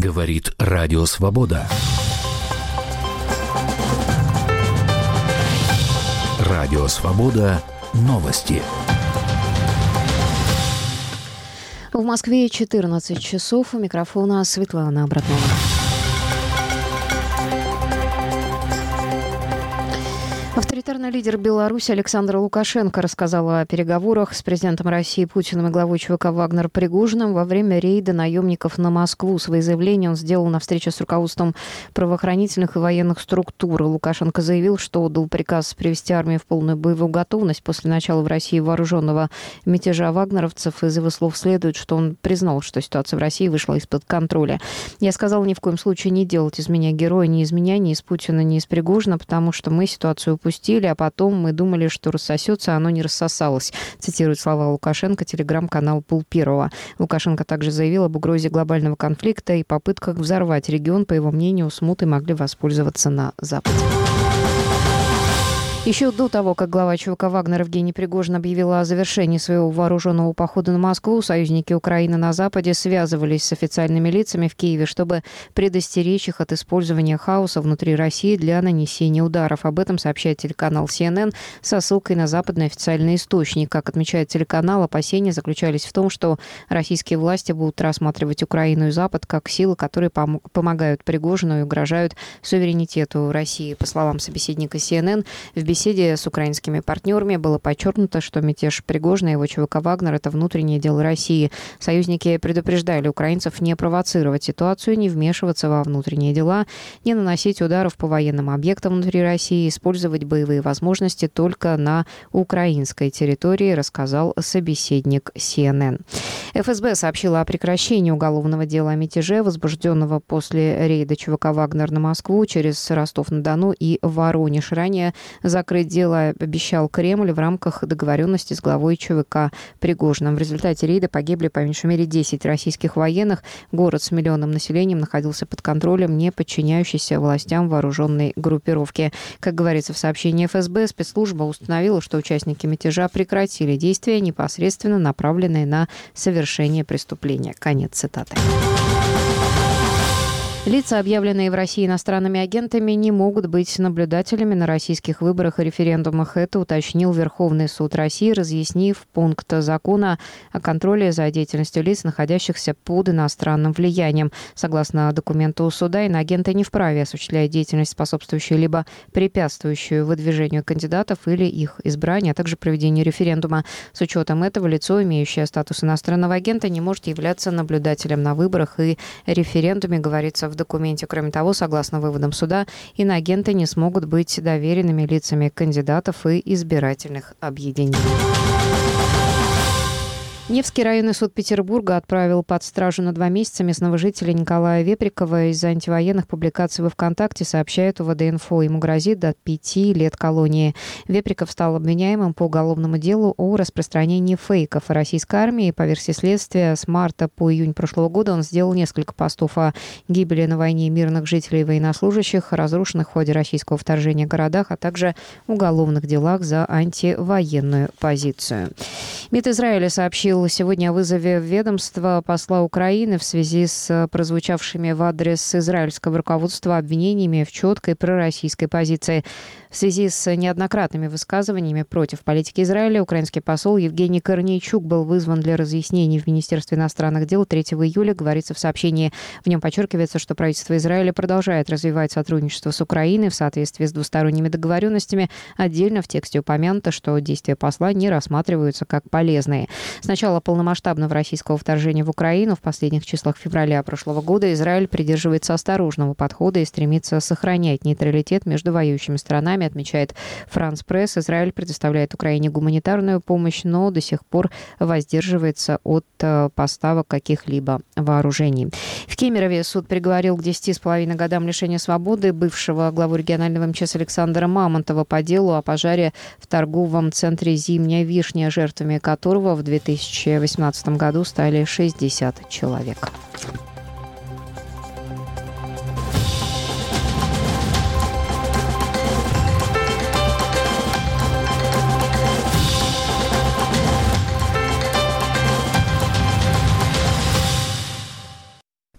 Говорит Радио Свобода. Радио Свобода. Новости. В Москве 14 часов. У микрофона Светлана Абратнова. Авторитарный лидер Беларуси Александр Лукашенко рассказал о переговорах с президентом России Путиным и главой ЧВК «Вагнер» Пригожиным во время рейда наемников на Москву. Свои заявления он сделал на встрече с руководством правоохранительных и военных структур. Лукашенко заявил, что отдал приказ привести армию в полную боевую готовность после начала в России вооруженного мятежа вагнеровцев. Из его слов следует, что он признал, что ситуация в России вышла из-под контроля. «Я сказал, ни в коем случае не делать из меня героя, ни из меня, ни из Путина, ни из Пригожина, потому что мы ситуацию упустили, а потом мы думали, что рассосется, а оно не рассосалось», цитирует слова Лукашенко телеграм-канал «Пул-Первого». Лукашенко также заявил об угрозе глобального конфликта и попытках взорвать регион. По его мнению, смутой могли воспользоваться на Западе. Еще до того, как глава ЧВК «Вагнер» Евгений Пригожин объявила о завершении своего вооруженного похода на Москву, союзники Украины на Западе связывались с официальными лицами в Киеве, чтобы предостеречь их от использования хаоса внутри России для нанесения ударов. Об этом сообщает телеканал CNN со ссылкой на западный официальный источник. Как отмечает телеканал, опасения заключались в том, что российские власти будут рассматривать Украину и Запад как силы, которые помогают Пригожину и угрожают суверенитету России. По словам собеседника CNN, в беседе с украинскими партнерами было подчеркнуто, что мятеж Пригожина и его ЧВК «Вагнер» — это внутреннее дело России. Союзники предупреждали украинцев не провоцировать ситуацию, не вмешиваться во внутренние дела, не наносить ударов по военным объектам внутри России, использовать боевые возможности только на украинской территории, рассказал собеседник CNN. ФСБ сообщила о прекращении уголовного дела о мятеже, возбужденного после рейда ЧВК «Вагнер» на Москву через Ростов-на-Дону и Воронеж. Ранее закрыть дело обещал Кремль в рамках договоренности с главой ЧВК Пригожиным. В результате рейда погибли по меньшей мере 10 российских военных. Город с миллионным населением находился под контролем не подчиняющейся властям вооруженной группировки. Как говорится в сообщении ФСБ, спецслужба установила, что участники мятежа прекратили действия, непосредственно направленные на совершение преступления. Конец цитаты. Лица, объявленные в России иностранными агентами, не могут быть наблюдателями на российских выборах и референдумах. Это уточнил Верховный суд России, разъяснив пункт закона о контроле за деятельностью лиц, находящихся под иностранным влиянием. Согласно документу суда, иноагенты не вправе осуществлять деятельность, способствующую либо препятствующую выдвижению кандидатов или их избранию, а также проведению референдума. С учетом этого лицо, имеющее статус иностранного агента, не может являться наблюдателем на выборах и референдуме, говорится в документе. Кроме того, согласно выводам суда, иноагенты не смогут быть доверенными лицами кандидатов и избирательных объединений. Невский районный суд Петербурга отправил под стражу на 2 месяца местного жителя Николая Веприкова из-за антивоенных публикаций во ВКонтакте, сообщает УВД-инфо. Ему грозит до 5 лет колонии. Веприков стал обвиняемым по уголовному делу о распространении фейков о российской армии. По версии следствия, с марта по июнь прошлого года он сделал несколько постов о гибели на войне мирных жителей и военнослужащих, разрушенных в ходе российского вторжения городах, а также уголовных делах за антивоенную позицию. МИД Израиля сообщил сегодня о вызове в ведомство посла Украины в связи с прозвучавшими в адрес израильского руководства обвинениями в четкой пророссийской позиции. В связи с неоднократными высказываниями против политики Израиля украинский посол Евгений Корнейчук был вызван для разъяснений в Министерстве иностранных дел 3 июля, говорится в сообщении. В нем подчеркивается, что правительство Израиля продолжает развивать сотрудничество с Украиной в соответствии с двусторонними договоренностями. Отдельно в тексте упомянуто, что действия посла не рассматриваются как полезные. С начала полномасштабного российского вторжения в Украину в последних числах февраля прошлого года Израиль придерживается осторожного подхода и стремится сохранять нейтралитет между воюющими сторонами, отмечает France Press. Израиль предоставляет Украине гуманитарную помощь, но до сих пор воздерживается от поставок каких-либо вооружений. В Кемерове суд приговорил к 10,5 годам лишения свободы бывшего главу регионального МЧС Александра Мамонтова по делу о пожаре в торговом центре «Зимняя вишня», жертвами которого в 2018 году стали 60 человек.